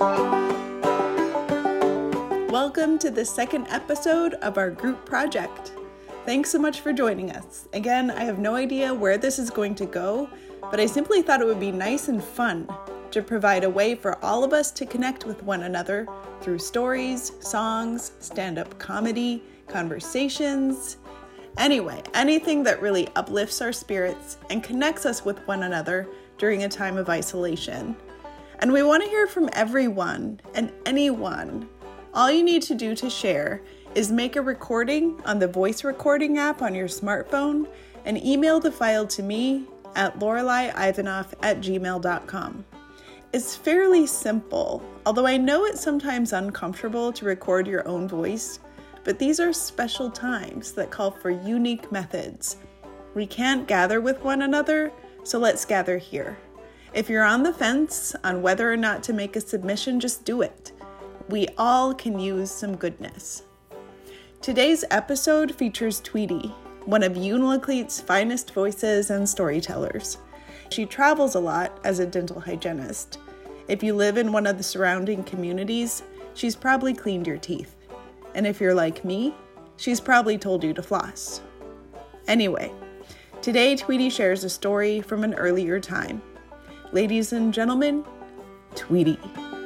Welcome to the second episode of our group project. Thanks so much for joining us. Again, I have no idea where this is going to go, but I simply thought it would be nice and fun to provide a way for all of us to connect with one another through stories, songs, stand-up comedy, conversations. Anyway, anything that really uplifts our spirits and connects us with one another during a time of isolation. And we want to hear from everyone and anyone. All you need to do to share is make a recording on the voice recording app on your smartphone and email the file to me at lorelaiivanoff@gmail.com. It's fairly simple, although I know it's sometimes uncomfortable to record your own voice, but these are special times that call for unique methods. We can't gather with one another, so let's gather here. If you're on the fence on whether or not to make a submission, just do it. We all can use some goodness. Today's episode features Tweety, one of Unalakleet's finest voices and storytellers. She travels a lot as a dental hygienist. If you live in one of the surrounding communities, she's probably cleaned your teeth. And if you're like me, she's probably told you to floss. Anyway, today Tweety shares a story from an earlier time. Ladies and gentlemen, Tweety.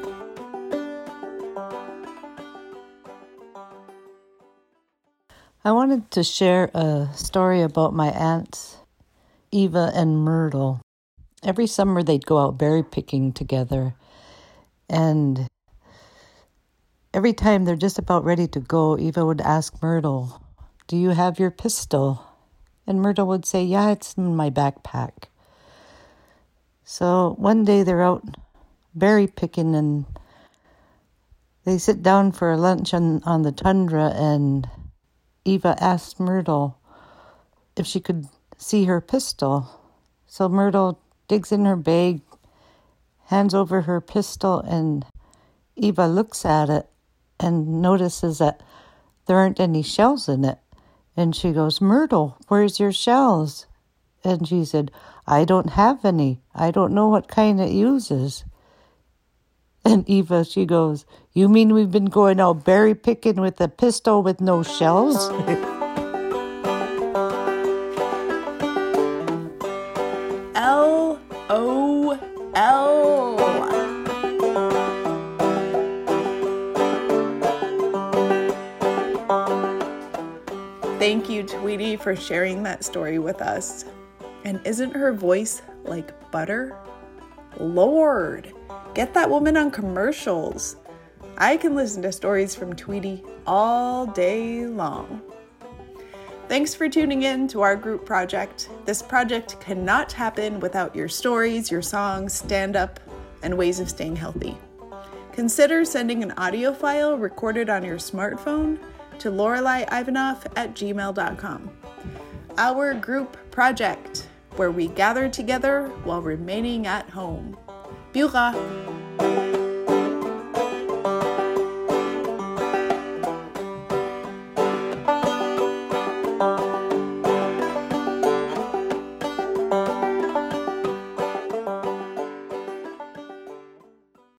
I wanted to share a story about my aunts, Eva and Myrtle. Every summer they'd go out berry picking together, and every time they're just about ready to go, Eva would ask Myrtle, "Do you have your pistol?" And Myrtle would say, "Yeah, it's in my backpack." So one day they're out berry picking, and they sit down for lunch on the tundra, and Eva asked Myrtle if she could see her pistol. So Myrtle digs in her bag, hands over her pistol, and Eva looks at it and notices that there aren't any shells in it. And she goes, "Myrtle, where's your shells?" And she said, "I don't have any. I don't know what kind it uses." And Eva, she goes, "You mean we've been going out berry picking with a pistol with no shells?" LOL. Thank you, Tweety, for sharing that story with us. And isn't her voice like butter? Lord, get that woman on commercials. I can listen to stories from Tweety all day long. Thanks for tuning in to our group project. This project cannot happen without your stories, your songs, stand-up, and ways of staying healthy. Consider sending an audio file recorded on your smartphone to lorelaiivanoff@gmail.com. Our group project, where we gather together while remaining at home. Bura!